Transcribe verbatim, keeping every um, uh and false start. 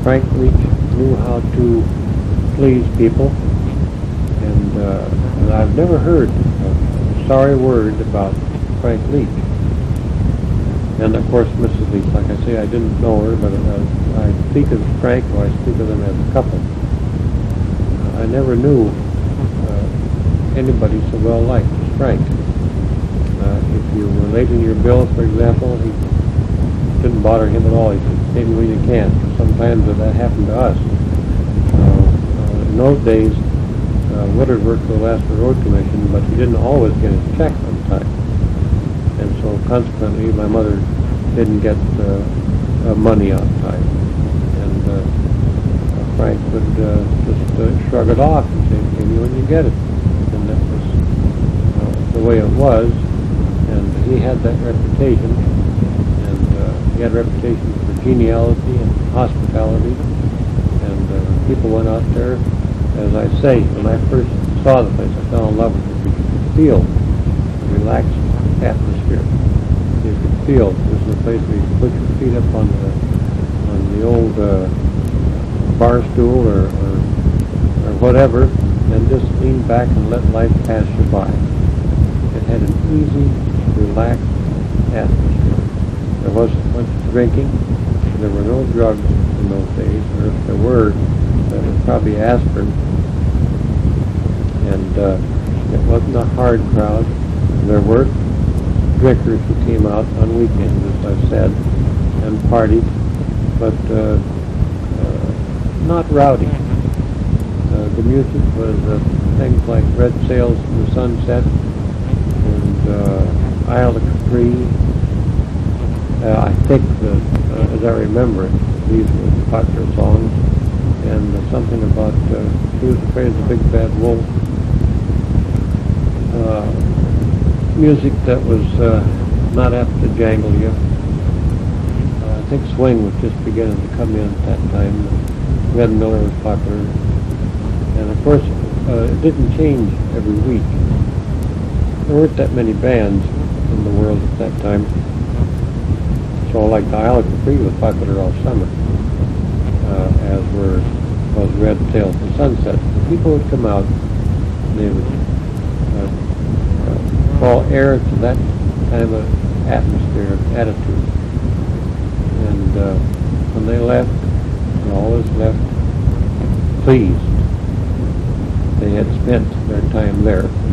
Frank Leach knew how to please people, and, uh, and I've never heard a sorry word about Frank Leach. And of course, Missus Leach, like I say, I didn't know her, but uh, I speak of Frank, or I speak of them as a couple. Uh, I never knew uh, anybody so well liked as Frank. Uh, if you were late in your bill, for example, he didn't bother him at all. He said, "Pay me when you can." Sometimes that happened to us. Uh, uh, in those days, uh, Woodard worked for the Alaska Road Commission, but he didn't always get his check on time. And so consequently, my mother didn't get uh, uh, money on time. And uh, uh, Frank would uh, just uh, shrug it off and say, "Pay me when you get it." And that was uh, the way it was. And he had that reputation. And uh, he had a reputation for geniality and hospitality. And uh, people went out there. As I say, when I first saw the place, I fell in love with it. You could feel the relaxed atmosphere. You could feel this is a place where you could put your feet up on the on the old uh, bar stool or, or or whatever, and just lean back and let life pass you by. It had an easy, relaxed atmosphere. There wasn't much drinking. There were no drugs in those days, or if there were, that was probably aspirin. And uh, it wasn't a hard crowd. There were drinkers who came out on weekends, as I've said, and partied, but uh, uh, not rowdy. Uh, the music was uh, things like Red Sails in the Sunset and uh, Isle of Capri. Uh, I think that, uh, as I remember it, these were popular songs, and uh, something about uh, She Was Afraid of the Big Bad Wolf. Uh, music that was uh, not apt to jangle you. Uh, I think swing was just beginning to come in at that time. Red Miller was popular. And of course, uh, it didn't change every week. There weren't that many bands in the world at that time. So like the Isle of Capri was popular all summer, uh, as were those Red Sails and Sunset. The people would come out and they would uh, uh, fall heir to that kind of a atmosphere, of attitude. And uh, when they left, they always left pleased. They had spent their time there.